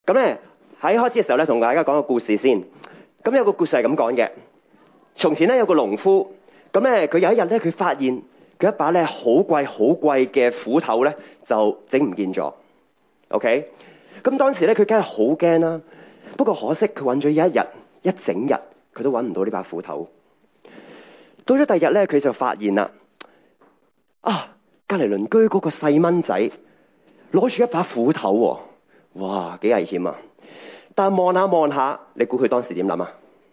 咁咧喺開始嘅時候咧，同大家講個故事先。咁有個故事係咁講嘅。從前咧有個農夫，咁咧佢有一日咧，佢發現佢一把咧好貴嘅斧頭咧就整唔見咗。OK， 咁當時咧佢梗係好驚啦。不過可惜佢揾咗一整日，佢都揾唔到呢把斧頭。到咗第二日咧，佢就發現啦，隔離鄰居嗰個細蚊仔攞住一把斧頭喎，哇，幾危險啊！但係望下，你估佢當時點諗啊？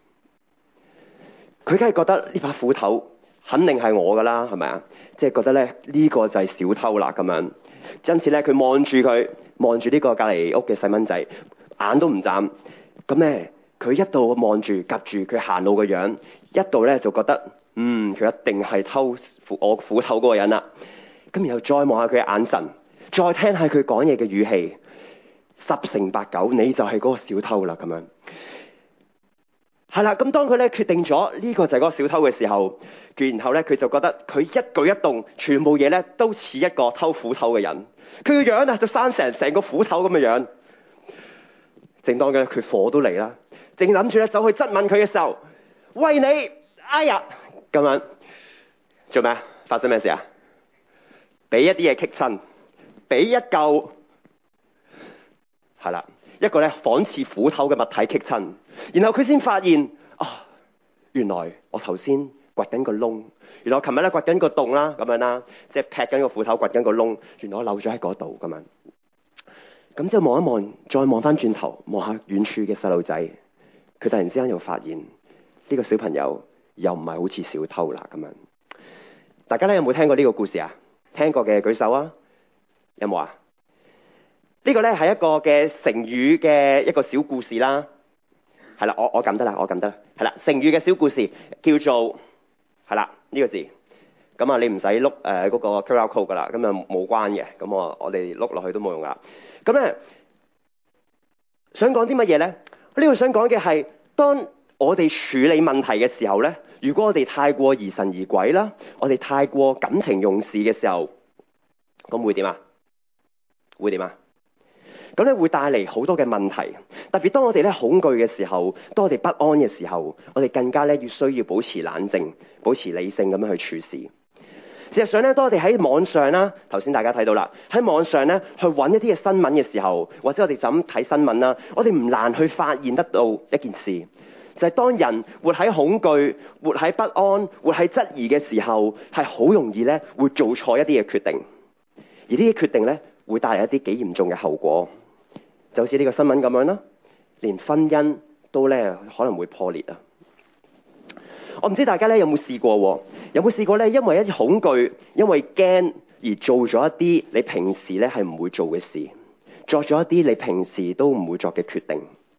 佢梗係覺得呢把斧頭肯定係我噶啦，係咪啊？即係覺得咧呢個就係小偷啦咁樣。因此咧，佢望住呢個隔離屋嘅細蚊仔，眼都唔眨。咁咧，佢一度望住夾住佢行路嘅樣，一度咧就覺得佢一定係偷我斧頭嗰個人啦。咁然後再望下佢嘅眼神，再聽下佢講嘢嘅語氣，10成8九你就係嗰個小偷啦咁樣。係啦，咁當佢咧決定咗呢個就係嗰個小偷嘅時候，然後咧佢就覺得佢一舉一動全部嘢咧都似一個偷斧頭嘅人。佢個樣啊就生成個斧頭咁嘅樣。正當嘅佢火都嚟啦，正諗住咧走去質問佢嘅時候，喂你，哎呀咁樣做咩啊？發生咩事啊？俾一啲嘢棘親，俾一嚿係啦，一個咧仿似斧頭嘅物體棘親，然後佢先發現原來我頭先掘緊個窿，原來我琴日咧掘緊個洞啦，咁樣啦，即係劈緊個斧頭掘緊個窿，原來我漏咗喺嗰度咁樣。咁之後望一望，再望翻轉頭望下遠處嘅細路仔，佢突然之間又發現呢個小朋友又唔係好似小偷啦咁樣。大家咧有冇聽過呢個故事啊？聽過嘅舉手啊，有冇啊？呢個咧係一個嘅成語嘅一個小故事啦。係啦，我撳得啦，係啦，成語嘅小故事叫做係啦呢個字。咁你唔使碌嗰個 QR code 噶啦，咁冇關嘅。咁我哋碌落去都冇用噶。咁咧想講啲乜嘢咧？呢度想講嘅係，當我哋處理問題嘅時候咧，如果我哋太過疑神疑鬼啦，我哋太過感情用事嘅時候，咁會點啊？咁咧會帶嚟好多嘅問題。特別當我哋咧恐懼嘅時候，當我哋不安嘅時候，我哋更加咧要需要保持冷靜、保持理性咁樣去處事。事實上咧，當我哋喺網上啦，頭先大家睇到啦，喺網上咧去揾一啲嘅新聞嘅時候，或者我哋就咁睇新聞啦，我哋唔難去發現得到一件事，就係當人活喺恐懼、活喺不安、活喺質疑嘅時候，係好容易咧會做錯一啲嘅決定，而呢啲決定咧會帶嚟一啲幾嚴重嘅後果，就好似呢個新聞咁樣啦，連婚姻都咧可能會破裂啊！我唔知大家咧有冇試過咧，因為一啲恐懼，因為驚而做咗一啲你平時咧係唔會做嘅事，作咗一啲你平時都唔會作嘅決定。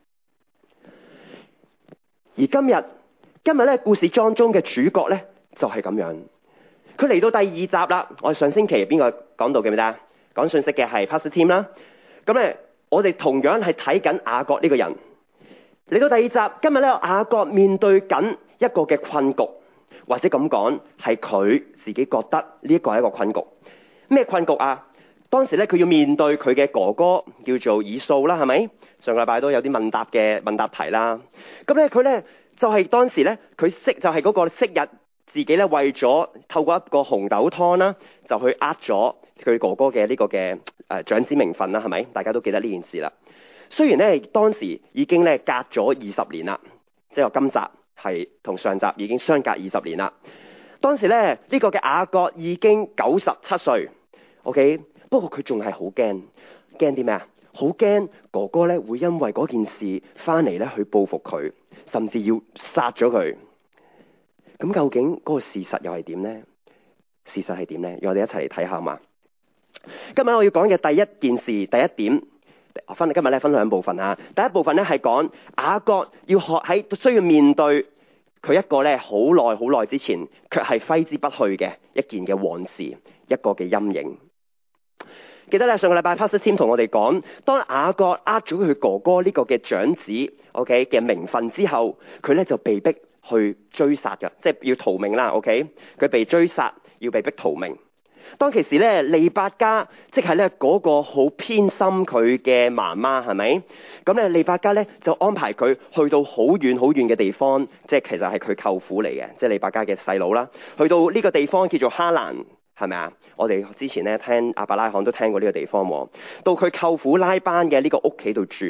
而今日咧故事當中嘅主角咧就係咁樣，佢嚟到第2集啦。我哋上星期邊個講到記唔記得？講信息嘅係 Pastor Tim 啦。咁咧我哋同樣係睇緊雅各呢個人。嚟到第2集，今日咧雅各面對緊一個嘅困局，或者咁講係佢自己覺得呢一個係一個困局。咩困局啊？當時咧佢要面對佢嘅哥哥叫做以掃啦，係咪？上個禮拜都有啲問答題啦。咁咧佢咧就係當時咧佢就係嗰個昔日自己咧為咗透過一個紅豆湯啦，就去呃咗佢哥哥嘅呢個嘅長子名分啦，係咪？大家都記得呢件事啦。雖然咧當時已經咧隔咗20年啦，即係今集係同上集已經相隔20年啦。當時咧呢個嘅雅各已經97歲 ，OK， 不過佢仲係好驚啲咩啊？好驚哥哥咧會因為嗰件事翻嚟咧去報復佢，甚至要殺咗佢。咁究竟嗰個事實又係點呢？事實係點呢？讓我哋一齊嚟睇下嘛。今日我要講嘅第一件事，第一點。今日咧分兩部分啊。第一部分咧係講雅各要學喺需要面對佢一個咧好耐之前卻係揮之不去嘅一件嘅往事，一個嘅陰影。記得咧上個禮拜 Pastor Tim 同我哋講，當雅各呃咗佢哥哥呢個嘅長子 OK 嘅名分之後，佢咧就被逼去追殺嘅，即係要逃命啦。OK， 佢被追殺，要被逼逃命。 當其時咧，利百加即係咧嗰個好偏心佢嘅媽媽，係咪？咁咧，利百加咧就安排佢去到好遠好遠嘅地方，即係其實係佢舅父嚟嘅，即係利百加嘅細佬啦。去到呢個地方叫做哈蘭，係咪啊？我哋之前咧聽亞伯拉罕都聽過呢個地方喎。到佢舅父拉班嘅呢個屋企度住，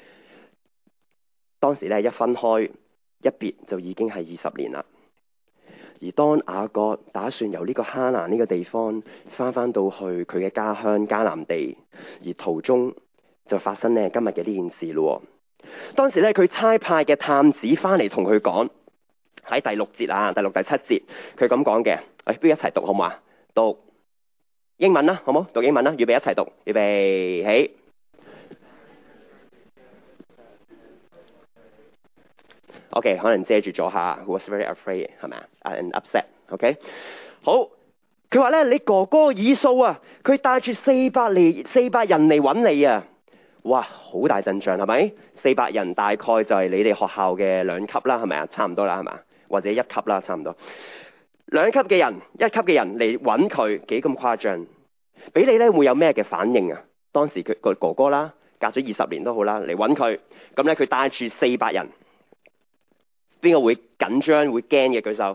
當時咧一分開一別就已經係20年啦。而當雅各打算由呢個哈蘭呢個地方翻到去佢嘅家鄉迦南地，而途中就發生咧今日嘅呢件事咯。當時咧佢差派嘅探子翻嚟同佢講，喺第6節啊，第6、第7節，佢咁講嘅，不如一齊讀好嘛？讀英文啦，好冇？讀英文啦，預備一齊讀，預備起。OK， 可能遮住咗下 ，Who was very afraid 係咪啊 ？And upset。OK， 好，佢話咧，你哥哥以掃啊，佢帶住400人嚟揾你啊！哇，好大陣仗係咪？400人大概就係你哋學校嘅2級啦，係咪啊？差唔多啦，係嘛？或者1級啦，差唔多。2級嘅人、1級嘅人嚟揾佢，幾咁誇張？俾你咧會有咩嘅反應啊？當時佢個哥哥啦，隔咗20年都好啦，嚟揾佢，咁咧佢帶住400人。邊個會緊張會驚嘅舉手？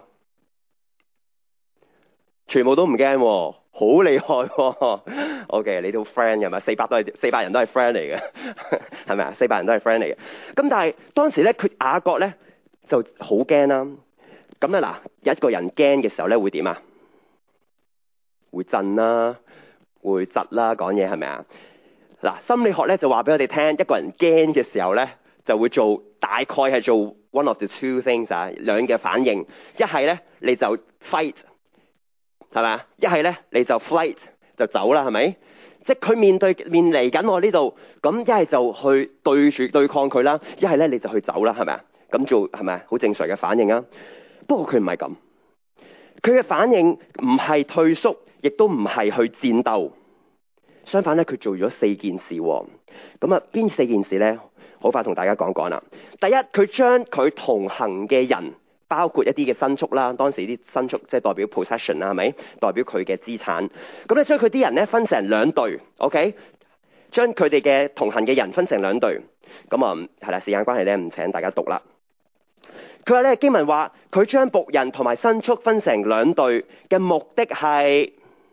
全部都唔驚，好厲害。OK， 你都 friend 嘅嘛？400人都係 friend 嚟嘅，係咪啊？400人都係 friend 嚟嘅。咁但係當時咧，佢雅各咧就好驚啦。咁咧嗱，一個人驚嘅時候咧會點啊？會震啦，會窒啦，講嘢係咪啊？嗱，心理學咧就話俾我哋聽，一個人驚嘅時候咧就會做大概係做 one of the two things 啊，兩嘅反應。一係咧你就 fight， 係咪啊？一係咧你就 flight 就走啦，係咪？即係佢面嚟緊我呢度，咁一係就去對抗佢啦，一係咧你就去走啦，係咪啊？咁做係咪啊？好正常嘅反應啊。不過佢唔係咁，佢嘅反應唔係退縮，亦都唔係去戰鬥。相反咧，佢做咗4件事。咁啊，邊4件事咧？好快同大家講啦。第一，佢將佢同行嘅人，包括一啲嘅牲畜啦，當時啲牲畜即係代表 possession 啦，係咪？代表佢嘅資產。咁咧，將佢啲人咧分成2隊 ，OK？ 將佢哋嘅同行嘅人分成2隊。咁啊，係啦，時間關係咧，唔請大家讀啦。佢話咧，經文話佢將僕人同埋牲畜分成2隊嘅目的係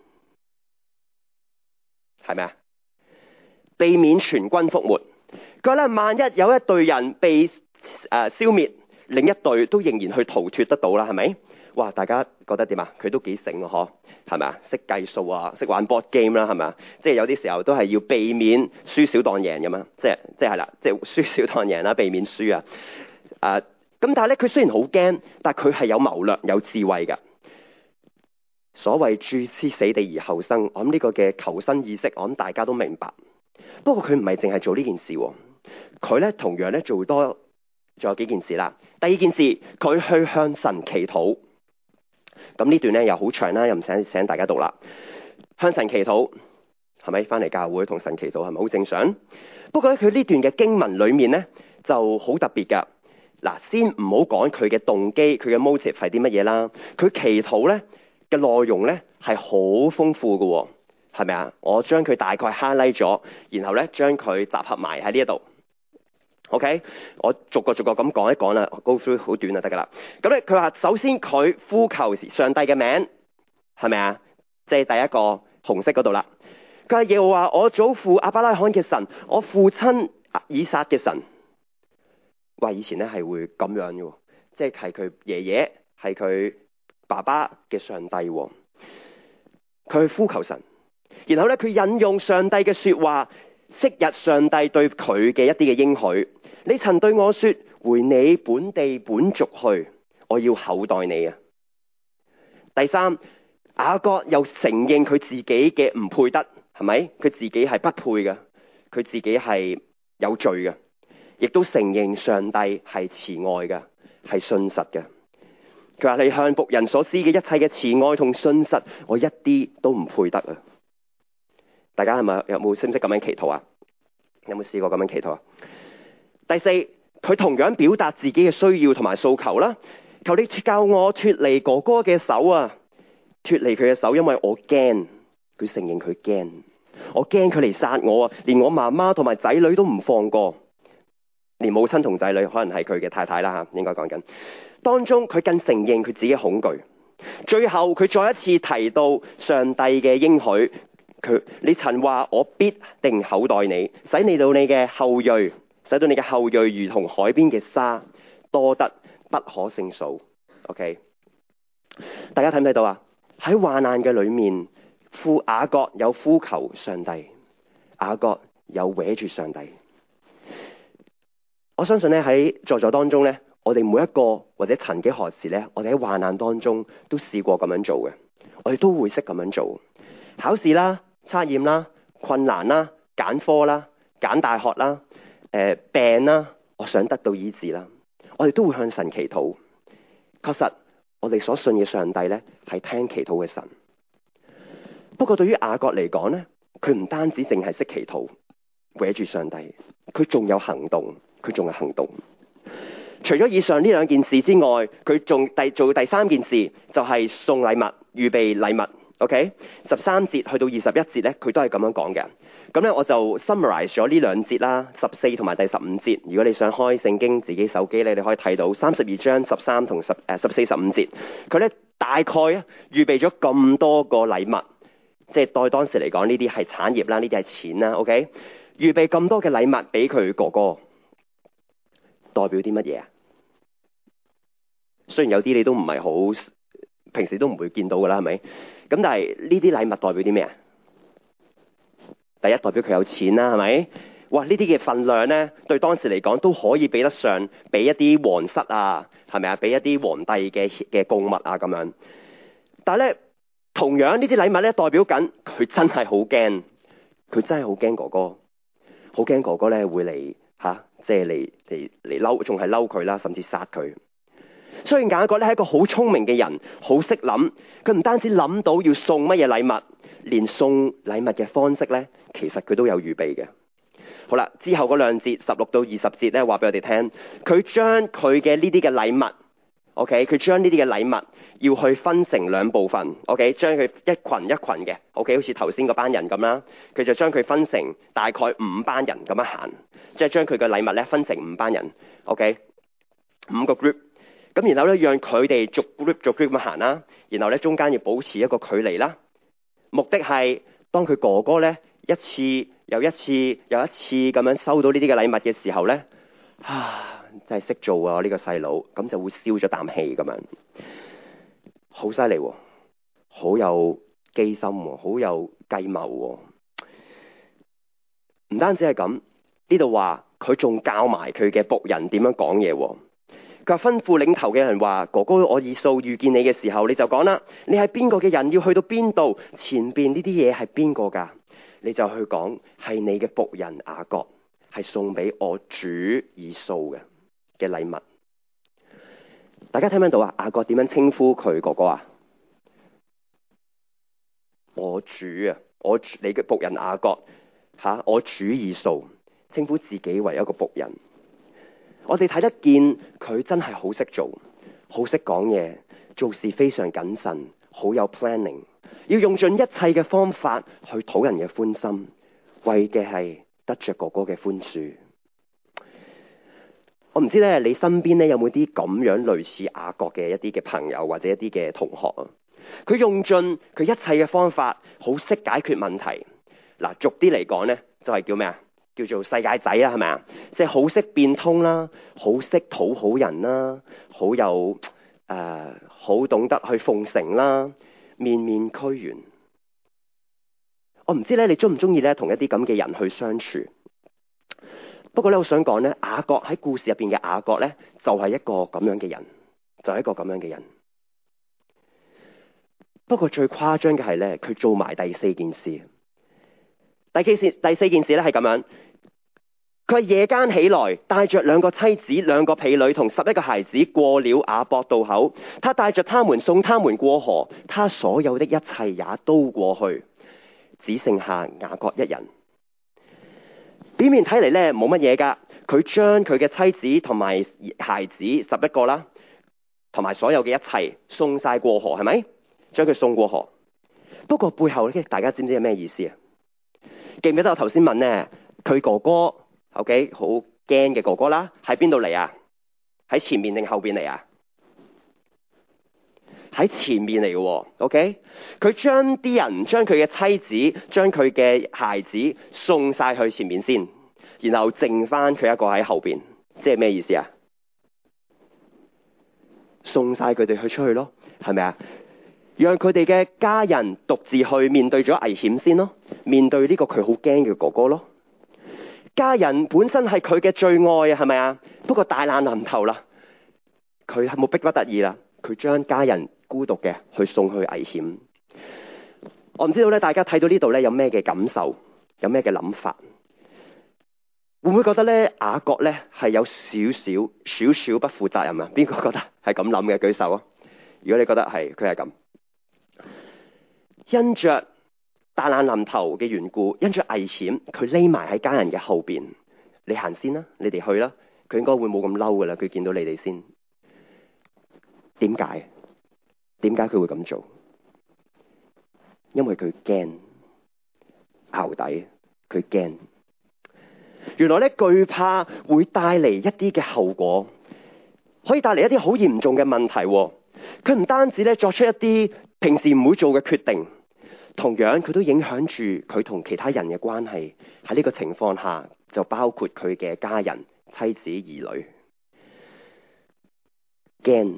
咪啊？避免全軍覆沒。佢話咧，萬一有一隊人被消滅，另一隊都仍然去逃脫得到啦，係咪？哇！大家覺得點啊？佢都幾醒啊，嗬？係咪啊？識計數啊，識玩 board game 啦，係咪啊？即係有啲時候都係要避免輸少當贏咁嘛。即係啦，即係輸少當贏啦，避免輸啊！咁但係咧，佢雖然好驚，但係佢係有謀略、有智慧㗎。所謂置之死地而後生，我諗呢個嘅求生意識，我諗大家都明白。不過佢唔係淨係做呢件事，佢咧同樣咧做多仲有幾件事啦。第2件事，佢去向神祈禱。咁呢段咧又好長啦，又唔請大家讀啦。向神祈禱係咪翻嚟教會同神祈禱係咪好正常？不過咧佢呢段嘅經文裏面咧就好特別㗎。嗱，先唔好講佢嘅動機，佢嘅 motive 係啲乜嘢啦。佢祈禱咧嘅內容咧係好豐富嘅，係咪啊？我將佢大概 highlight 咗，然後咧將佢集合埋喺呢一度。OK， 我逐個咁講一講啦 ，go through 好短就得噶啦。咁咧佢話首先佢呼求上帝嘅名，係咪啊？即係第一個紅色嗰度啦。佢話耶和華我祖父亞伯拉罕嘅神，我父親以撒嘅神。話以前咧係會咁樣嘅，即係佢爺爺係佢爸爸嘅上帝，佢去呼求神，然後咧佢引用上帝嘅說話，昔日上帝對佢嘅一啲嘅應許。你曾對我說，回你本地本族去，我要厚待你啊。第3，雅各又承認佢自己嘅唔配得，係咪？佢自己係不配嘅，佢自己係有罪嘅。亦都承認上帝係慈愛嘅，係信實嘅。佢話你向僕人所施嘅一切嘅慈愛同信實，我一啲都唔配得啊！大家係咪有冇識唔識咁樣祈禱啊？有冇試過咁樣祈禱啊？第4，佢同樣表達自己嘅需要同埋訴求啦。求你教我脫離哥哥嘅手啊！ 脫離佢嘅手，因為我驚。佢承認佢驚，我驚佢嚟殺我啊！連我媽媽同埋仔女都唔放過，連母親同仔女，可能係佢嘅太太啦吓，應該講緊。當中佢更承認佢自己恐懼。最後佢再一次提到上帝嘅應許，你曾話我必定厚待你，使你到你嘅後裔，使到你嘅後裔如同海邊嘅沙，多得不可勝數。OK， 大家睇唔睇到啊？喺患難嘅裏面，雅各有呼求上帝，雅各有搲住上帝。我相信咧喺在座當中咧，我哋每一個或者曾幾何時咧，我哋喺患難當中都試過咁樣做嘅，我哋都會識咁樣做。考試啦、測驗啦、困難啦、揀科啦、揀大學啦、病啦，我想得到醫治啦，我哋都會向神祈禱。確實，我哋所信嘅上帝咧係聽祈禱嘅神。不過對於雅各嚟講咧，佢唔單止淨係識祈禱，搲住上帝，佢仲有行動，佢仲有行動。除咗以上呢兩件事之外，佢仲做第三件事，就係送禮物，預備禮物。OK， 13節去到21節咧，佢都係咁樣講嘅。咁咧我就 summarize 咗呢兩節啦，14同埋第15節。如果你想開聖經自己手機咧，你可以睇到32章13同14、15節。佢咧大概預備咗咁多個禮物。即係對當時嚟講，呢啲係產業啦，呢啲係錢啦。OK， 預備咁多嘅禮物俾佢哥哥，代表啲乜嘢啊？雖然有啲你都唔係好，平時都唔會見到噶啦，係咪？咁但係呢啲禮物代表啲咩啊？第一，代表佢有錢啦，係咪？哇！呢啲嘅份量咧，對當時嚟講都可以比得上俾一啲皇室啊，係咪啊？俾一啲皇帝嘅貢物啊咁樣。但係咧，同樣呢啲禮物咧，代表緊佢真係好驚，佢真係好驚哥哥，好驚哥哥咧會嚟即係嚟嬲，仲係嬲佢啦，甚至殺佢。雖然雅各咧係一個好聰明嘅人，好識諗，佢唔單止諗到要送乜嘢禮物，連送禮物嘅方式咧，其實佢都有預備嘅。好啦，之後嗰兩節16到20節咧，話俾我哋聽，佢將佢嘅呢啲嘅禮物 ，OK， 佢將呢啲嘅禮物要去分成兩部分 ，OK， 將佢一群一群嘅 ，OK， 好似頭先嗰班人咁啦，佢就將佢分成大概5班人咁樣行，即係將佢嘅禮物咧分成5班人 ，OK， 5個 group， 咁然後咧讓佢哋逐 group 咁樣行啦，然後咧中間要保持一個距離啦，目的係當佢哥哥咧一次又一次咁樣收到呢啲嘅禮物嘅時候咧，真係識做啊！呢個細佬咁就會消咗啖氣咁樣。好犀利，好有機心，好有計謀。唔單止係咁，呢度話佢仲教埋佢嘅僕人點樣講嘢。佢話吩咐領頭嘅人話：哥哥，我以掃遇見你嘅時候，你就講啦，你係邊個嘅人，要去到邊度？前邊呢啲嘢係邊個噶？你就去講係你嘅僕人雅各，係送俾我主以掃嘅禮物。大家聽唔聽到啊？雅各點樣稱呼佢哥哥啊？我主啊，你嘅僕人雅各我主以掃，稱呼自己為一個僕人。我哋睇得見佢真係好識做，好識講嘢，做事非常謹慎，好有 planning， 要用盡一切嘅方法去討人嘅歡心，為嘅係得着哥哥嘅寬恕。我唔知咧，你身邊咧有冇啲咁樣類似雅各嘅一啲嘅朋友或者一啲嘅同學啊？佢用盡佢一切嘅方法，好識解決問題。嗱，俗啲嚟講咧，就係叫咩啊？叫做世界仔啦，係咪啊？即係好識變通啦，好識討好人啦，好有好懂得去奉承啦，面面俱圓。我唔知咧，你中唔中意咧同一啲咁嘅人去相處？不過咧，我想講咧，雅各喺故事入邊嘅雅各咧，就係一個咁樣嘅人，就係一個咁樣嘅人。不過最誇張嘅係咧，佢做埋第四件事。第四件事咧係咁樣，佢夜間起來，帶着2個妻子、2個婢女同11個孩子過了雅博渡口。他帶着他們送他們過河，他所有的一切也都過去，只剩下雅各一人。表面睇嚟咧冇乜嘢噶，佢將佢嘅妻子同埋孩子11個啦，同埋所有嘅一切送晒過河，係咪？ 將佢送過河。不過背後咧，大家知唔知係咩意思啊？記唔記得我頭先問咧，佢哥哥 OK 好驚嘅哥哥啦，喺邊度嚟啊？喺前面定後邊嚟啊？喺前面嚟嘅，OK？佢將啲人，將佢嘅妻子，將佢嘅孩子送晒去前面先，然後剩翻佢一個喺後邊，即係咩意思啊？送晒佢哋去出去咯，係咪啊？讓佢哋嘅家人獨自去面對咗危險先咯，面對呢個佢好驚嘅哥哥咯。家人本身係佢嘅最愛啊，係咪啊？不過大難臨頭啦，佢係冇逼不得已啦，佢將家人孤獨嘅去送去危險。我唔知道咧，大家睇到呢度咧有咩嘅感受，有咩嘅諗法？會唔會覺得咧雅各咧係有少少不負責任啊？邊個覺得係咁諗嘅？舉手啊！如果你覺得係，佢係咁，因着大難臨頭嘅緣故，因着危險，佢匿埋喺家人嘅後邊。你行先啦，你哋去啦。佢應該會冇咁嬲噶啦。佢見到你哋先，點解？點解佢會咁做？因為佢驚，淆底，佢驚。原來咧懼怕會帶嚟一啲嘅後果，可以帶嚟一啲好嚴重嘅問題。佢唔單止咧作出一啲平時唔會做嘅決定，同樣佢都影響住佢同其他人嘅關係。喺呢個情況下，就包括佢嘅家人、妻子、兒女。驚。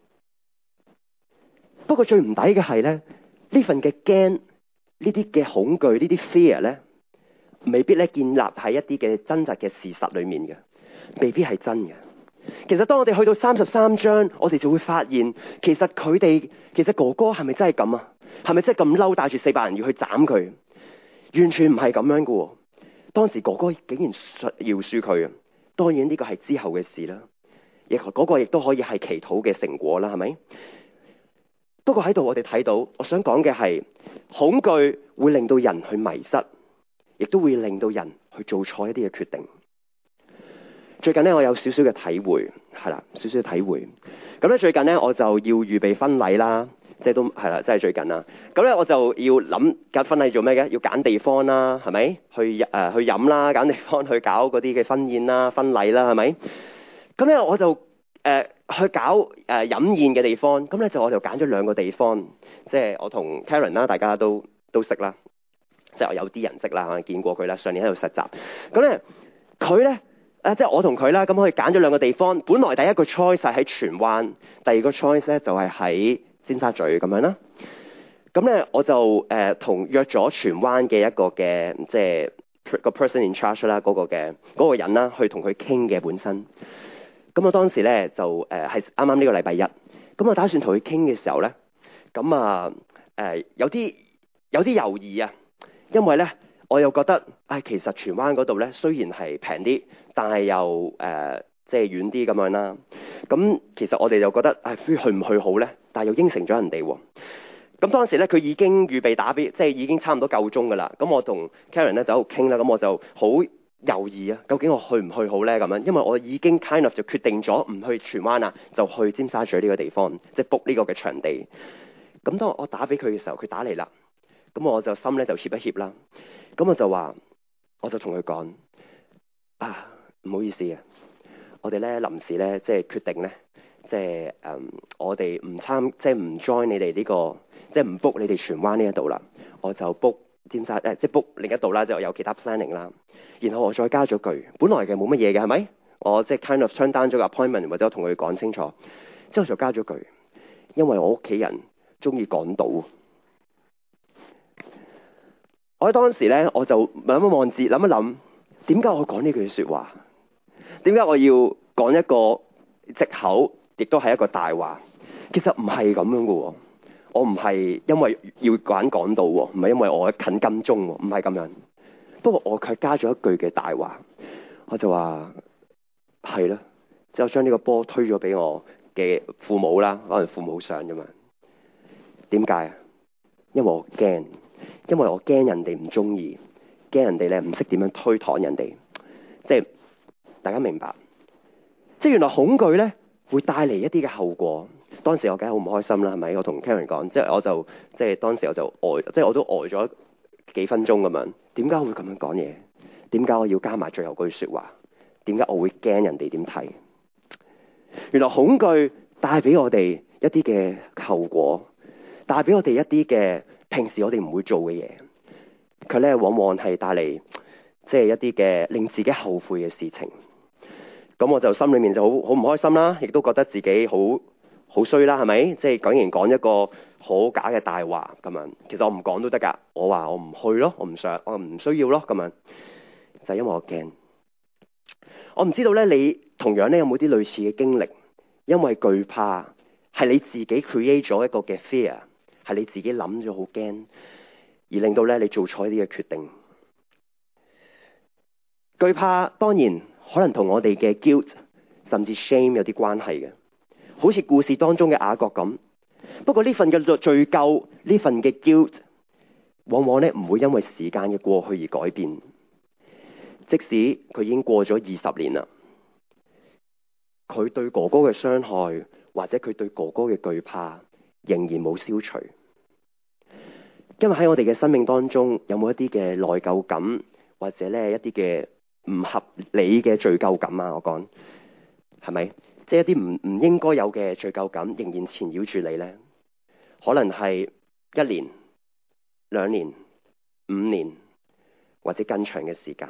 不過最唔抵嘅係咧，呢份嘅驚，呢啲嘅恐懼，呢啲 fear 咧，未必咧建立喺一啲嘅真實嘅事實裏面嘅，未必係真嘅。其實當我哋去到33章，我哋就會發現，其實哥哥係咪真係咁啊？係咪真係咁嬲，帶住400人要去斬佢？完全唔係咁樣嘅。當時哥哥竟然饒恕佢啊！當然呢個係之後嘅事啦，嗰個亦都可以係祈禱嘅成果啦，係咪？不過喺度我哋睇到，我想講嘅係恐懼會令到人去迷失，亦都會令到人去做錯一啲嘅決定。最近咧我有少少嘅體會，係啦，少少體會。咁咧最近咧我就要預備婚禮啦，即係都係啦，即係最近啦。咁咧我就要諗緊婚禮做咩嘅？要揀地方啦，係咪？去飲啦，揀地方去搞嗰啲嘅婚宴啦、婚禮啦，係咪？咁咧我就去搞飲宴嘅地方。咁咧我就揀咗2個地方，即係我同 Karen 啦，大家都識啦，即係我有啲人識啦，可能見過佢啦，上年喺度實習。咁咧佢咧即係我同佢啦，咁可以揀咗2個地方。本來第一個 choice 係喺荃灣，第二個 choice 咧就係喺尖沙咀咁樣啦。咁咧我就同約咗荃灣嘅一個嘅即係個 person in charge 啦，嗰個人啦，去同佢傾嘅本身。咁我當時咧就係啱啱呢個禮拜一，咁我打算同佢傾嘅時候咧，咁啊有啲猶豫啊，因為咧我又覺得其實荃灣嗰度咧雖然係平啲，但係又即係遠啲咁樣啦。咁其實我哋就覺得去唔去好咧？但係又應承咗人哋喎。咁當時咧佢已經預備打俾，即係已經差唔多夠鐘噶啦。咁我同 Karen 咧就喺度傾啦，咁我就好猶豫啊，究竟我去唔去好咧咁樣？因為我已經 kind of 就決定咗唔去荃灣啊，就去尖沙咀呢個地方，即係 book 呢個嘅場地。咁當我打俾佢嘅時候，佢打嚟啦，咁我就心咧就怯一怯啦。咁我就同佢講唔好意思啊，我哋咧臨時咧即係決定咧，即係我哋唔即係唔 join 你哋呢個，即係唔 book 你哋荃灣呢一度啦，我就 book 尖沙即係 book 另一度啦，就有其他 planning 啦。然後我再加咗句，本來嘅冇乜嘢嘅係咪？我即係 kind of turn down 咗個 appointment，或者我同佢講清楚，之後就加咗句，因為我屋企人中意港島。我喺當時咧，我就諗一諗，點解我講呢句說話？點解我要講一個藉口，亦都係一個大話？其實唔係咁樣嘅，我唔係因為要揀港島，唔係因為我近金鐘，唔係咁樣。不過我卻加咗一句嘅大話，我就話係啦，之後將呢個波推咗俾我嘅父母啦，可能父母想啫嘛。點解啊？因為我驚。因為我驚人哋唔中意，驚人哋咧唔識點樣推搪人哋，即係大家明白，即係原來恐懼咧會帶嚟一啲嘅後果。當時我梗係好唔開心啦，係咪？我同 Karen 講，即係當時我就呆，即係我都呆咗幾分鐘咁樣。點解我會咁樣講嘢？點解我要加埋最後句說話？點解我會驚人哋點睇？原來恐懼帶俾我哋一啲嘅後果，帶俾我哋一啲嘅平時我哋唔會做嘅嘢，佢咧往往係帶嚟即係一啲嘅令自己後悔嘅事情。咁我就心裏面就好唔開心啦，亦都覺得自己好衰啦，係咪？即係竟然講一個好假嘅大話咁樣。其實我唔講都得噶，我話我唔去咯，我唔想，我唔需要咯咁樣。就係因為我驚。我唔知道咧，你同樣咧有冇啲類似嘅經歷？因為懼怕係你自己 create 咗一個嘅 fear， 係你自己諗咗好驚，而令到咧你做錯一啲嘅決定。懼怕當然可能同我哋嘅 guilt 甚至 shame 有啲關係嘅，好似故事當中嘅雅各咁。不過呢份嘅罪疚，呢份嘅 guilt，往往咧唔會因為時間嘅過去而改變。即使佢已經過咗20年啦，佢對哥哥嘅傷害或者佢對哥哥嘅懼怕仍然冇消除。因為喺我哋嘅生命當中，有冇一啲嘅內疚感，或者咧一啲嘅唔合理嘅罪疚感啊？我講係咪？即係一啲唔應該有嘅罪疚感，仍然纏繞住你呢？可能係1年、2年、5年，或者更長嘅時間。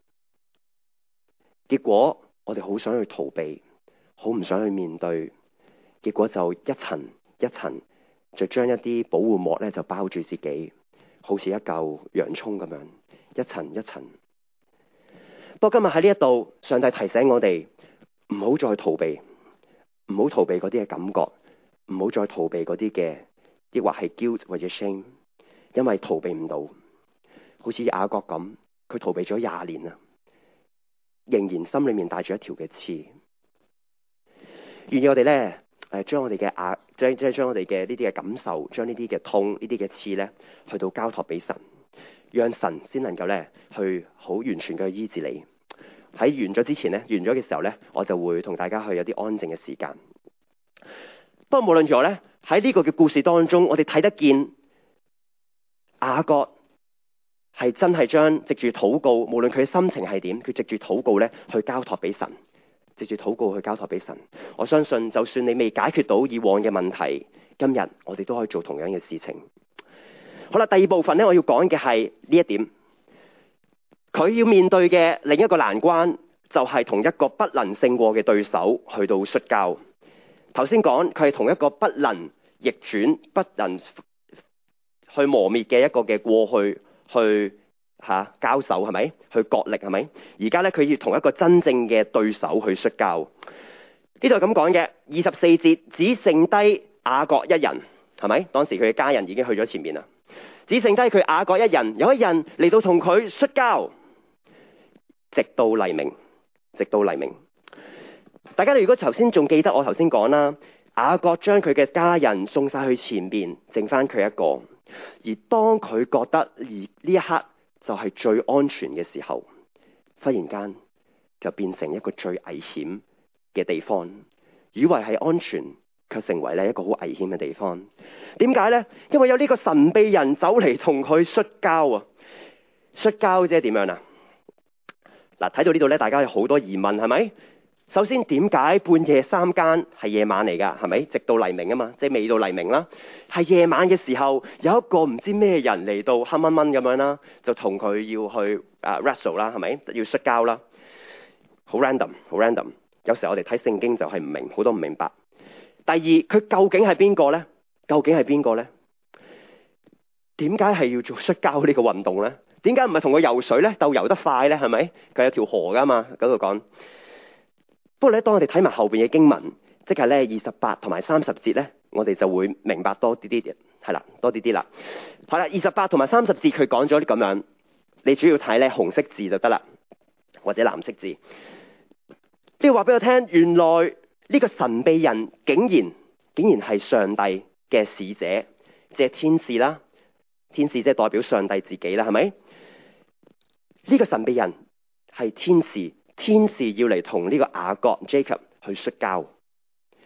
結果我哋好想去逃避，好唔想去面對，結果就一層一層就將一啲保護膜咧就包住自己，好似一嚿洋蔥咁樣，一層一層。不過今日喺呢一度，上帝提醒我哋唔好再逃避，唔好逃避嗰啲嘅感覺，唔好再逃避嗰啲嘅，抑或係 guilt 或者 shame， 因為逃避唔到。好似雅各咁，佢逃避咗20年啦，仍然心裏面帶住一條嘅刺。願意我哋咧，將我哋嘅將我哋嘅呢啲嘅感受，將呢啲嘅痛，呢啲嘅刺咧，去到交託俾神，讓神先能夠咧去好完全嘅醫治你。喺完咗之前咧，完咗嘅時候咧，我就會同大家去有啲安靜嘅時間。不過無論如何咧，喺呢個嘅故事當中，我哋睇得見雅各係真係將藉住禱告，無論佢嘅心情係點，佢藉住禱告咧去交託俾神，藉住禱告去交託俾神。我相信就算你未解決到以往嘅問題，今日我哋都可以做同樣嘅事情。好啦，第二部分咧，我要講嘅係呢一點，佢要面對嘅另一個難關就係同一個不能勝過嘅對手去到摔跤。頭先講佢係同一個不能逆轉、不能去磨滅嘅一個嘅過去去交手，係咪？去角力，係咪？而家咧佢要同一個真正嘅對手去摔跤。呢度係咁講嘅，24節只剩低雅各一人，係咪？當時佢嘅家人已經去咗前面啦，只剩低佢雅各一人。有一人嚟到同佢摔跤，直到黎明，直到黎明。大家如果頭先仲記得我頭先講啦，雅各將佢嘅家人送晒去前邊，剩翻佢一個。而當佢覺得而呢一刻就係最安全嘅時候，忽然間就變成一個最危險嘅地方。以為係安全，卻成為咧一個好危險嘅地方。點解呢？因為有呢個神秘人走嚟同佢摔跤啊！摔跤即係點樣啊？嗱，睇到呢度咧，大家有好多疑問，係咪？首先，點解半夜3更係夜晚嚟噶？係咪？直到黎明啊嘛，即係未到黎明啦。係夜晚嘅時候，有一個唔知咩人嚟到黑蚊蚊咁樣啦，就同佢要去wrestle 啦，係咪？要摔跤啦，好 random，好 random。有時候我哋睇聖經就係唔明，好多唔明白。第二，佢究竟係邊個呢？究竟係邊個呢？點解係要做摔跤呢個運動呢？點解唔係同佢游水呢？鬥游得快呢？係咪？佢有條河噶嘛？嗰度講。不過咧，當我哋睇埋後邊嘅經文，即係咧28同埋30節咧，我哋就會明白多啲啲，係啦，多啲啲啦。好啦，28同埋30節佢講咗啲咁樣，你主要睇咧紅色字就得啦，或者藍色字。呢個話俾我聽，原來呢個神秘人竟然係上帝嘅使者，即係天使啦。天使即係代表上帝自己啦，係咪？呢個神秘人係天使。天使要嚟同呢個雅各 Jacob 去摔跤，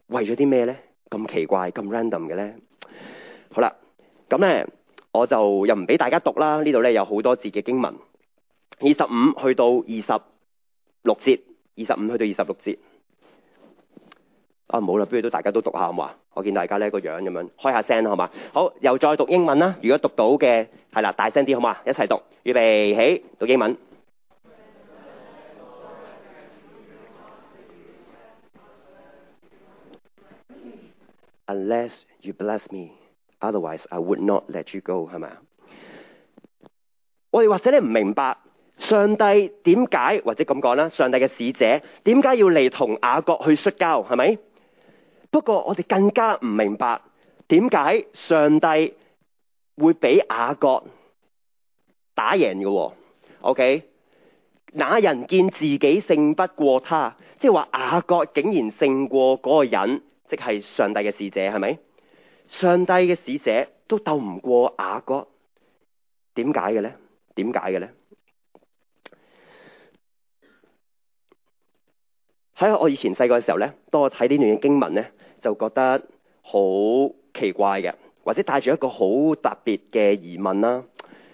為咗啲咩咧？咁奇怪咁 random 嘅咧？好啦，咁咧我就又唔俾大家讀啦。呢度咧有好多節嘅經文，25去到26節，25去到26節。啊，冇啦，不如都大家都讀下好嘛？我見大家呢個樣咁樣，開下聲啦好嘛？好，又再讀英文啦。如果讀到嘅係啦，大聲啲好嘛？一齊讀，預備起，讀英文。Unless you bless me, otherwise I would not let you go， 係咪啊？我哋或者咧唔明白上帝點解，或者咁講啦，上帝嘅使者點解要嚟同雅各去摔跤，係咪？不過我哋更加唔明白點解上帝會俾雅各打贏嘅。OK， 那人見自己勝不過他，即係話雅各竟然勝過嗰個人，即係上帝嘅使者，係咪？上帝嘅使者都鬥唔過雅各，點解嘅咧？點解嘅咧？喺我以前細個嘅時候咧，當我睇呢段嘅經文咧，就覺得好奇怪嘅，或者帶住一個好特別嘅疑問啦。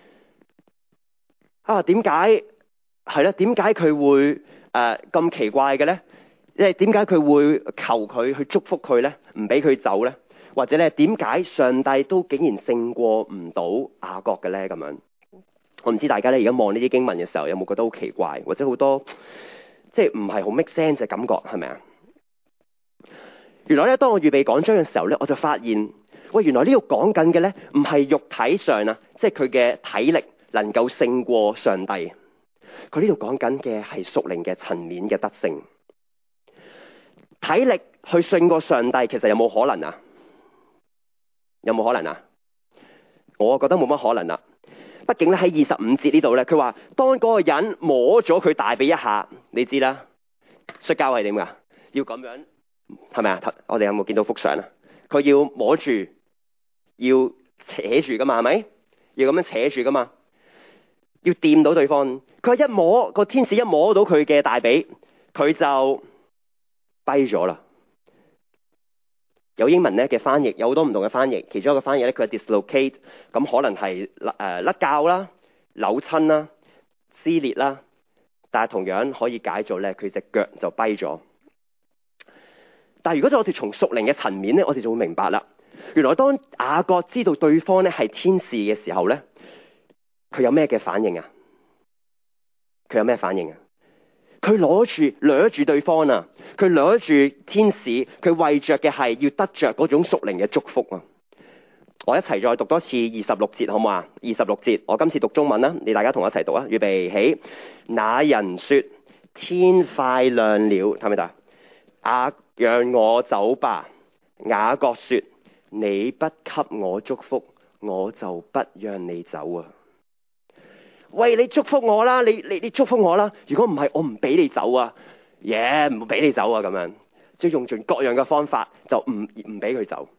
點解係咧？點解佢會咁奇怪嘅咧？即係點解佢會求佢去祝福佢咧？唔俾佢走咧？或者咧點解上帝都竟然勝過唔到雅各嘅咧？咁樣，我唔知大家咧而家望呢啲經文嘅時候，有冇覺得好奇怪，或者好多即係唔係好 make sense 嘅感覺，係咪啊？原來咧，當我預備講章嘅時候咧，我就發現，喂，原來呢度講緊嘅咧，唔係肉體上啊，即係佢嘅體力能夠勝過上帝。佢呢度講緊嘅係屬靈嘅層面嘅得勝。體力去勝過上帝，其實有冇可能啊？有冇可能啊？我覺得冇乜可能啦。畢竟咧喺25節呢度咧，佢話當嗰個人摸咗佢大髀一下，你知啦，摔跤係點噶？要咁樣，係咪啊？我哋有冇見到幅相啊？佢要摸住，要扯住噶嘛，係咪？要咁樣扯住噶嘛？要掂到對方。佢一摸，個天使一摸到佢嘅大髀，佢就跛咗啦。有英文咧嘅翻譯，有好多唔同嘅翻譯。其中一個翻譯咧，佢係 dislocate， 咁可能係甩臼啦、扭親啦、撕裂啦。但係同樣可以解做咧，佢隻腳就跛咗。但係如果我哋從屬靈嘅層面咧，我哋就會明白啦。原來當雅各知道對方咧係天使嘅時候咧，佢有咩嘅反應啊？佢有咩反應啊？佢掠住對方啊！佢掠住天使，佢為着嘅係要得着嗰種屬靈嘅祝福啊！我一齊再讀多次26節好唔好啊？26節，我今次讀中文啦，你大家同我一齊讀啊！預備起，那人說：天快亮了，睇唔睇到？讓我走吧。雅各說：你不給我祝福，我就不讓你走啊！喂，你祝福我啦，你祝福我啦！如果唔係，我唔俾你走啊！唔俾你走啊！咁樣，即係用盡各樣嘅方法，就唔俾佢走。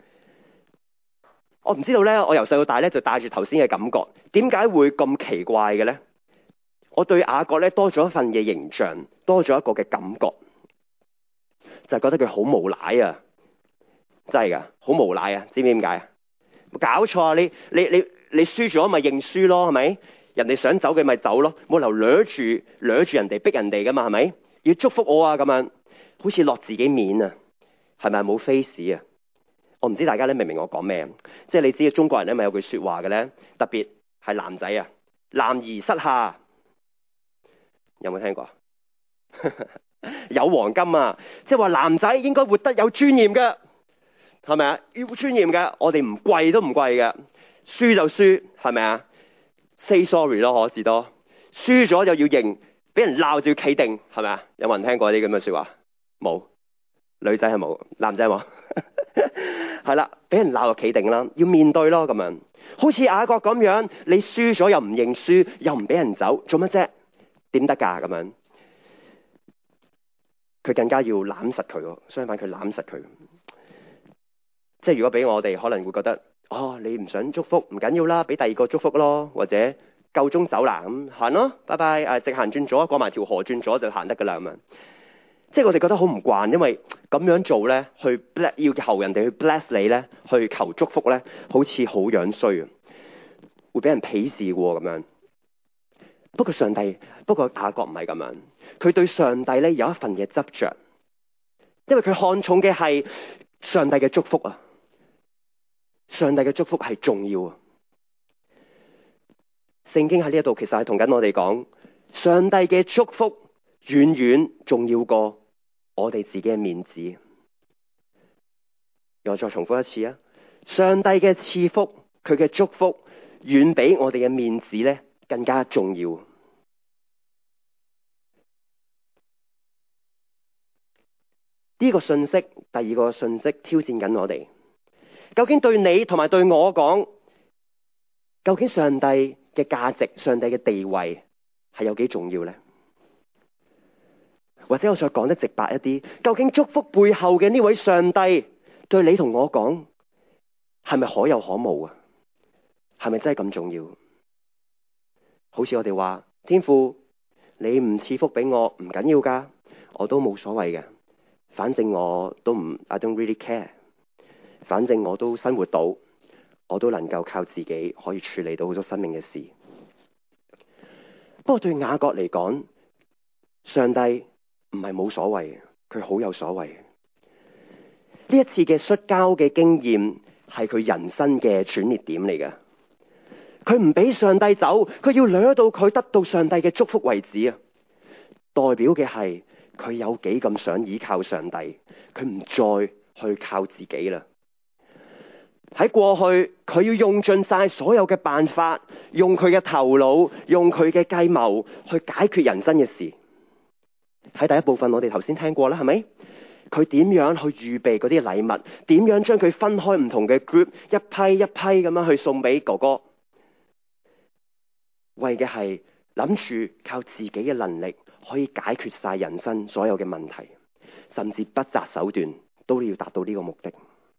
我唔知道咧，我由細到大咧就帶住頭先嘅感覺，點解會咁奇怪嘅咧？我對雅各咧多咗一份嘅形象，多咗一個嘅感覺，就係覺得佢好無賴啊！真係噶，好無賴啊！知唔知點解啊？搞錯啊！你輸咗咪認輸咯，係咪？人哋想走嘅咪走咯，冇理由掠住人哋逼人哋噶嘛，係咪？要祝福我啊，咁樣好似落自己面啊，係咪冇 face 啊？我唔知大家咧明唔明我講咩？即係你知中國人咧咪有句說話嘅咧，特別係男仔啊，男兒膝下有冇聽過？有黃金啊！即係話男仔應該活得有尊嚴嘅，係咪啊？要尊嚴嘅，我哋唔跪都唔跪嘅，輸就輸，係咪啊？Say sorry 咯，可至多輸咗就要認，俾人鬧就要企定，係咪啊？有冇人聽過啲咁嘅說話？冇，女仔係冇，男仔冇。係啦，俾人鬧就企定啦，要面對咯，咁樣。好似雅各咁樣，你輸咗又唔認輸，又唔俾人走，做乜啫？點得噶咁樣？佢更加要攬實佢，相反佢攬實佢。即係如果俾我哋，可能會覺得。你唔想祝福唔緊要啦，俾第二個祝福咯，或者夠鐘走啦，咁行咯，拜拜。直行轉左，過埋條河轉左就行得噶啦咁樣。 即係我哋覺得好唔慣，因為咁樣做咧，要求人哋去 bless 你咧，去求祝福咧，好似好樣衰啊，會俾人鄙視喎咁樣。不過雅各唔係咁樣，佢對上帝咧有一份嘅執着，因為佢看重嘅係上帝嘅祝福啊，上帝嘅祝福係重要啊。聖經喺呢一度其實係同緊我哋講，上帝嘅祝福遠遠重要過我哋自己嘅面子。我再重複一次啊，上帝嘅賜福，佢嘅祝福遠比我哋嘅面子咧更加重要。呢個信息，第二個信息挑戰緊我哋，究竟對你同埋對我講，究竟上帝嘅價值、上帝嘅地位係有幾重要呢？或者我再講得直白一啲，究竟祝福背後嘅呢位上帝對你同我講係咪可有可無啊？係咪真係咁重要？好似我哋話，天父，你唔賜福俾我唔緊要噶，我都冇所謂嘅，反正我都唔 I don't really care， 反正我都生活到，我都能夠靠自己可以處理到好多生命嘅事。不過對雅各嚟講，上帝唔係冇所謂，佢好有所謂。呢一次嘅摔跤嘅經驗係佢人生嘅轉捩點嚟嘅。佢唔俾上帝走，佢要掠到佢得到上帝嘅祝福為止啊！代表嘅係佢有幾咁想依靠上帝，佢唔再去靠自己啦。喺過去，佢要用盡晒所有嘅辦法，用佢嘅頭腦，用佢嘅計謀去解決人生嘅事。喺第一部分我哋頭先聽過啦，係咪？佢點樣去預備嗰啲禮物？點樣將佢分開唔同嘅 group， 一批一批咁樣去送俾哥哥？為嘅係諗住靠自己嘅能力可以解決晒人生所有嘅問題，甚至不擇手段都要達到呢個目的。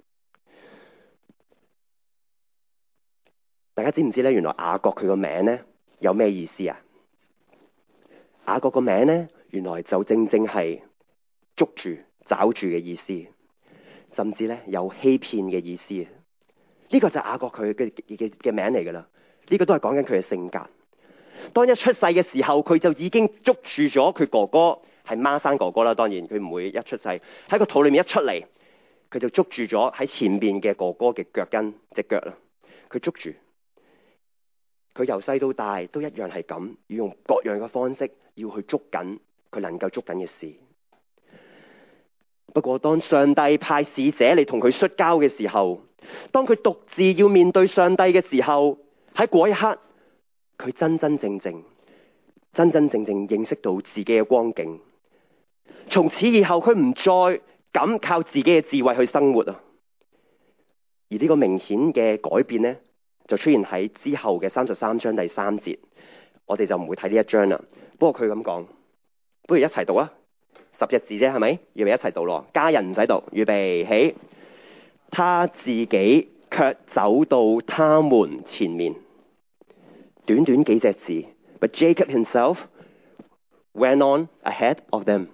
大家知唔知咧？原來雅各佢個名咧有咩意思啊？雅各個名咧，原來就正正係捉住、抓住嘅意思，甚至咧有欺騙嘅意思。呢個就係雅各佢嘅名嚟噶啦。呢個都係講緊佢嘅性格。當一出世嘅時候，佢就已經捉住咗佢哥哥，係孖生哥哥啦。當然佢唔會一出世喺個肚裏面一出嚟，佢就捉住咗喺前邊嘅哥哥嘅腳跟隻腳啦。佢捉住佢，由細到大都一樣係咁，要用各樣嘅方式要去捉緊佢能夠捉緊嘅事。不過當上帝派使者嚟同佢摔跤嘅時候，當佢獨自要面對上帝嘅時候，喺嗰一刻，佢真真正正認識到自己嘅光景。從此以後，佢唔再敢靠自己嘅智慧去生活啊！而呢個明顯嘅改變呢，就出現喺之後嘅33章第3節。我哋就唔會睇呢一章啦。不過佢咁講，不如一齊讀啊！10隻字啫，係咪？預備一齊讀咯。家人唔使讀，預備起。他自己卻走到他們前面。短短幾隻字 ，But Jacob himself went on ahead of them。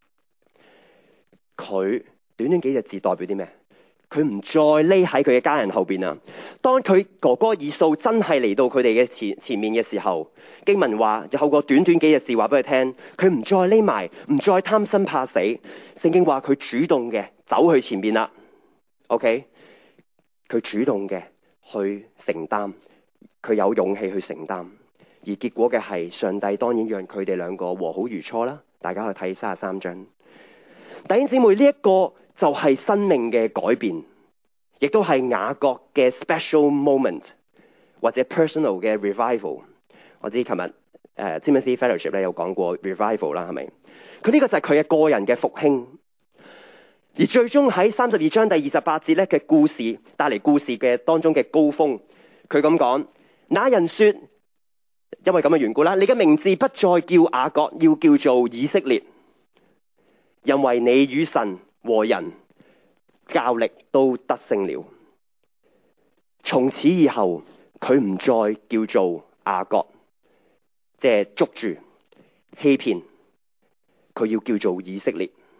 佢短短幾隻字代表啲咩？佢唔再匿喺佢嘅家人後邊啊！當佢哥哥以掃真係嚟到佢哋嘅前面嘅時候，經文話透過短短幾隻字話俾佢聽，佢唔再匿埋，唔再貪生怕死。聖經話佢主動嘅走去前面啦。OK， 佢主動嘅去承擔。佢有勇氣去承擔，而結果嘅係上帝當然讓佢哋兩個和好如初啦。大家去睇33章。弟兄姊妹，呢一個就係生命嘅改變，亦都係雅各嘅 special moment 或者 personal 嘅 revival。我知琴日Timothy Fellowship 咧有講過 revival 啦，係咪？佢呢個就係佢嘅個人嘅復興，而最終喺32章第28節咧嘅故事帶嚟故事嘅當中嘅高峰。佢咁講，那人說，因為咁嘅緣故啦，你嘅名字不再叫雅各，要叫做以色列，因為你與神和人較力都得勝了。從此以後，佢唔再叫做雅各，即係捉住欺騙，佢要叫做以色列。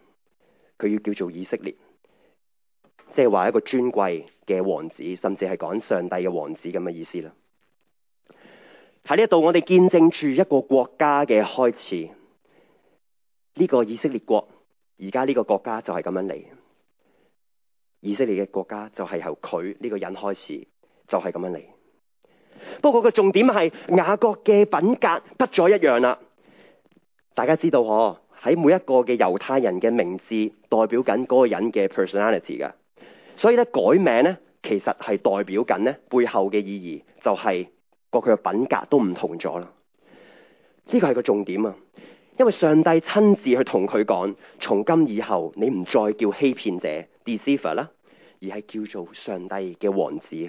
佢要叫做以色列，即係話一個尊貴嘅王子，甚至係講上帝嘅王子咁嘅意思啦。喺呢一度，我哋見證住一個國家嘅開始。呢個以色列國，而家呢個國家就係咁樣嚟。以色列嘅國家就係由佢呢個人開始，就係咁樣嚟。不過個重點係雅各嘅品格不再一樣啦。大家知道嗬，喺每一個嘅猶太人嘅名字代表緊嗰個人嘅 personality 噶，所以咧改名咧其實係代表緊咧背後嘅意義，就係個佢嘅品格都唔同咗啦。呢個係個重點啊，因為上帝親自去同佢講，從今以後你唔再叫欺騙者 deceiver 啦，而係叫做上帝嘅王子。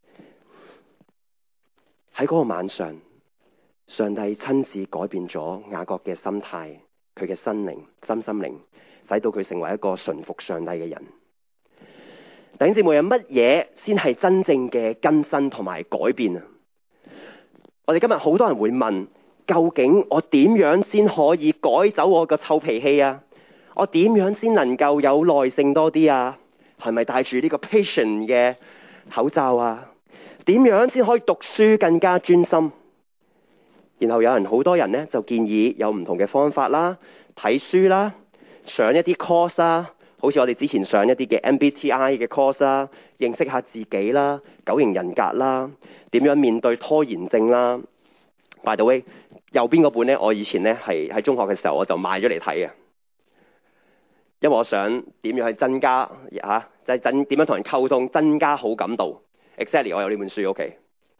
喺嗰個晚上，上帝親自改變咗雅各嘅心態，佢嘅心靈，使到佢成為一個順服上帝嘅人。弟兄姊妹，有乜嘢先係真正嘅更新同埋改變啊？我哋今日好多人會問，究竟我點樣先可以改走我個臭脾氣啊？我點樣先能夠有耐性多啲啊？係咪戴住呢個 patient 嘅口罩啊？點樣先可以讀書更加專心？然後好多人呢就建議有唔同嘅方法啦，睇書啦，上一啲 course 啦，好似我哋之前上一啲嘅 MBTI 嘅 course 啦，認識下自己啦，九型人格啦，點樣面對拖延症啦。By the way， 右邊嗰本呢，我以前呢係喺中學嘅時候我就買咗嚟睇嘅，因為我想點樣去增加就係點樣同人溝通，增加好感度。Exactly， 我有呢本書 OK。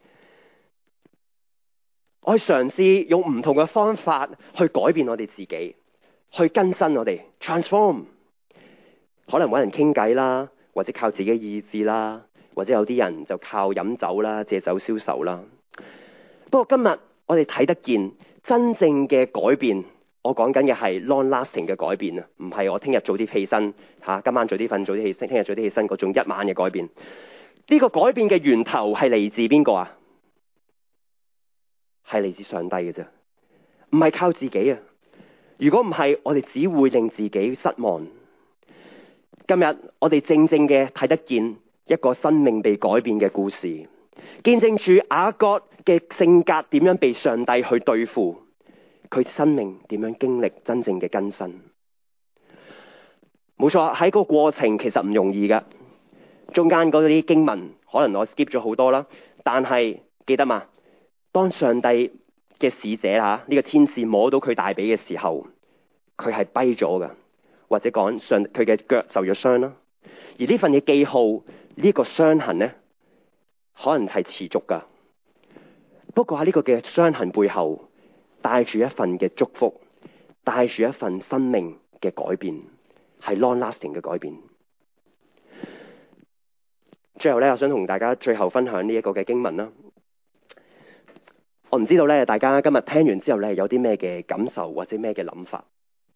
我去嘗試用唔同嘅方法去改變我哋自己，去更新我哋 transform。可能揾人傾偈啦，或者靠自己意志啦，或者有啲人就靠飲酒啦，借酒消愁啦。不過今日我哋睇得見真正嘅改變，我講緊嘅係 long lasting 嘅改變啊，唔係我聽日早啲起身今晚早啲瞓，早啲起身，聽日早啲起身嗰種一晚嘅改變。呢個改變嘅源頭係嚟自邊個啊？係嚟自上帝嘅啫，唔係靠自己啊！如果唔係，我哋只會令自己失望。今日我哋正正嘅睇得見一個生命被改變嘅故事，見證住雅各嘅性格點樣被上帝去對付，佢生命點樣經歷真正嘅更新。冇錯，喺個過程其實唔容易噶。中間嗰啲經文可能我 skip 咗好多啦，但係記得嘛？當上帝嘅使者呢個天使摸到佢大髀嘅時候，佢係跛咗噶，或者講佢嘅腳受咗傷啦。而呢份嘅記號，呢個傷痕呢，可能係持續噶。不過喺呢個嘅傷痕背後，帶住一份嘅祝福，帶住一份生命嘅改變，係 long lasting 嘅改變。最後咧，我想同大家最後分享呢一個嘅經文啦。我唔知道咧，大家今日聽完之後咧，有啲咩嘅感受或者咩嘅諗法？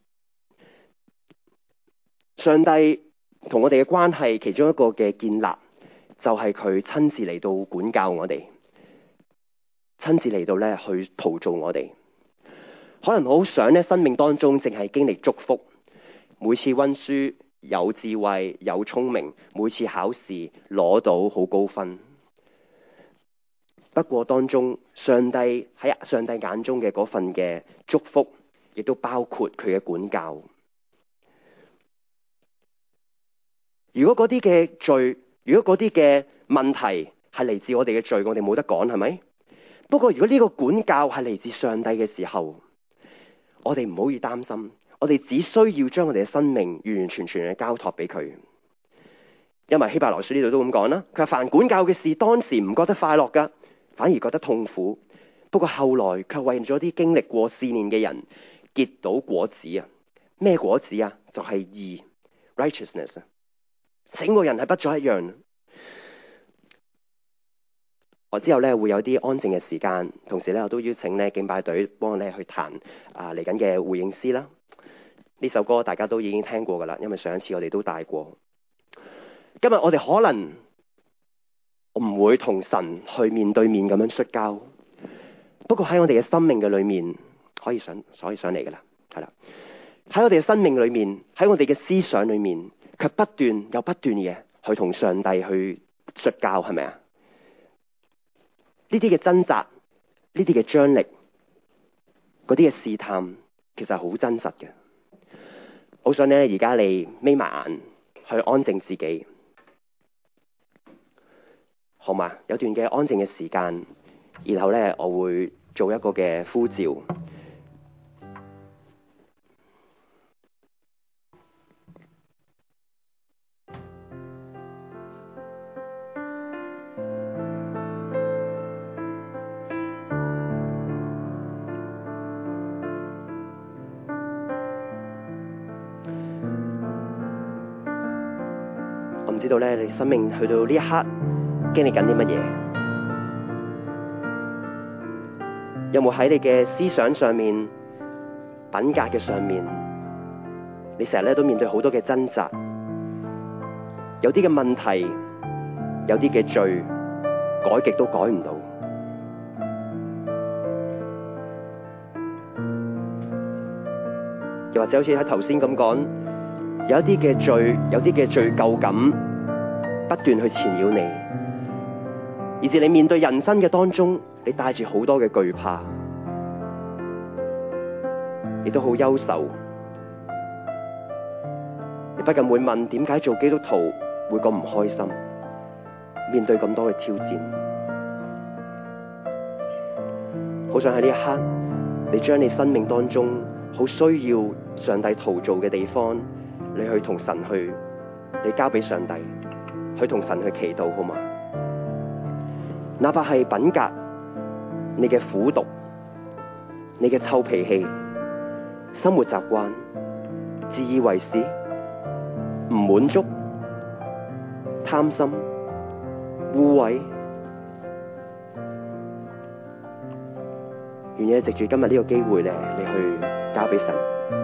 上帝同我哋嘅關係其中一個嘅建立，就係佢親自嚟到管教我哋，親自嚟到咧去陶造我哋。可能好想咧，生命當中淨係經歷祝福，每次溫書有智慧有聰明，每次考試攞到好高分。不過當中上帝喺上帝眼中嘅嗰份嘅祝福，亦都包括佢嘅管教。如果嗰啲嘅罪，如果嗰啲嘅問題係嚟自我哋嘅罪，我哋冇得講，係咪？不過如果呢個管教係嚟自上帝嘅時候，我哋唔好要擔心，我哋只需要將我哋嘅生命完完全全嘅交託俾佢。因為希伯來書呢度都咁講啦，佢話凡管教嘅事，當時唔覺得快樂噶，反而覺得痛苦。不過後來卻為咗啲經歷過試煉嘅人結到果子啊！咩果子啊？就係義 righteousness 啊！整個人係不再一樣。我之後咧會有啲安靜嘅時間，同時咧我都邀請咧敬拜隊幫我咧去彈嚟緊嘅回應詩啦。呢首歌大家都已經聽過噶啦，因為上一次我哋都帶過。今日我哋可能唔會同神去面對面咁樣摔跤，不過喺我哋嘅生命嘅裏面可以上嚟噶啦，係啦。 喺我哋嘅生命裏面，喺我哋嘅思想裏面，卻不斷嘅去同上帝去摔跤，係咪啊？呢啲嘅掙扎，呢啲嘅張力，嗰啲嘅試探，其實好真實嘅。好想咧，而家你眯埋眼去安靜自己，好嘛？有段嘅安靜嘅時間，然後咧，我會做一個嘅呼召。我唔知道咧，你生命去到呢一刻經歷緊啲乜嘢？有冇喺你嘅思想上面、品格嘅上面，你成日咧都面對好多嘅掙扎，有啲嘅問題，有啲嘅罪，改極都改唔到。又或者好似喺頭先咁講，有一啲嘅罪，有啲嘅罪疚感不斷去纏繞你，以至你面對人生嘅當中，你帶住好多嘅懼怕，亦都好憂愁。你不禁會問，點解做基督徒會咁唔開心？面對咁多嘅挑戰，好想喺呢一刻，你將你生命當中好需要上帝陶造嘅地方，你去同神去，你交俾上帝，去同神去祈禱，好嘛？哪怕係品格，你嘅苦毒，你嘅臭脾氣，生活習慣，自以為是，唔滿足，貪心，污穢，願意藉住今日呢個機會咧，你去交俾神。